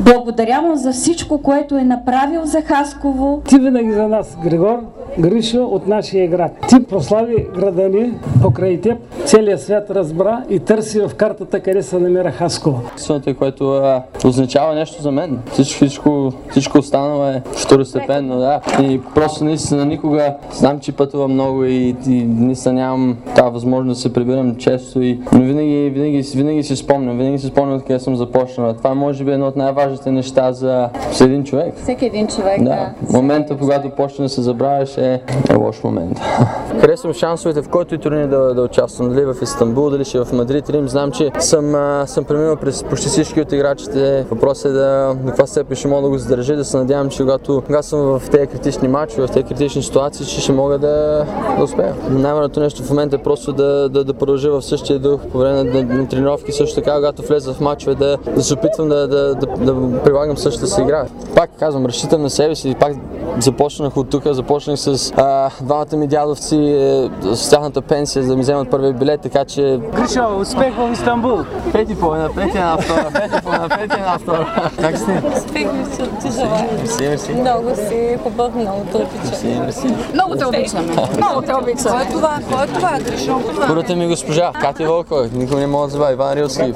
Благодаря му за всичко, което е направил за Хасково. Ти винаги за нас, Григор, Гришо от нашия град. Ти прослави града ни покрай теб. Целият свят разбра и търси в картата къде се намира Хасково. Единственото, което означава нещо за мен. Всичко останало е второстепенно, да. И просто наистина никога знам, че пътувам много и наистина нямам тази възможност да се прибирам често. Но винаги си спомням къде съм започнал. Това може би е едно от най-важните неща за един човек. Всеки един човек, да. Момента, когато почне да се забравяш, е лош момент. Харесвам шансовете, в който и турнир да участвам. Дали в Истанбул, дали ще в Мадрид, Рим. Знам, че съм преминал през почти всички от играчите. Въпросът е до каква степен ще мога да го задържа, да се надявам, че когато съм в тези критични мачове, в тези критични ситуации, че ще мога да успея. Най-важното нещо в момента е просто да продължа в същия дух по време на тренировки, също така, когато влеза в мачове, да се опитвам да прилагам същата си игра. Пак казвам, разчитам на себе си и пак започнах от тук, започнах с двамата ми дядовци, с тяхната пенсия, за да ми вземат първия билет, така че... Гришо, успех в Истанбул! Пети по една втора. Как сте? Успех ми се ти желая. Мерси. Много си хубав, много те обичам. Мерси. Много те обичаме. Много те обичаме. Кой е това, Гришо? Първата ми госпожа, Катя Вълкова, никой не мога да забравя, Иван Рилски.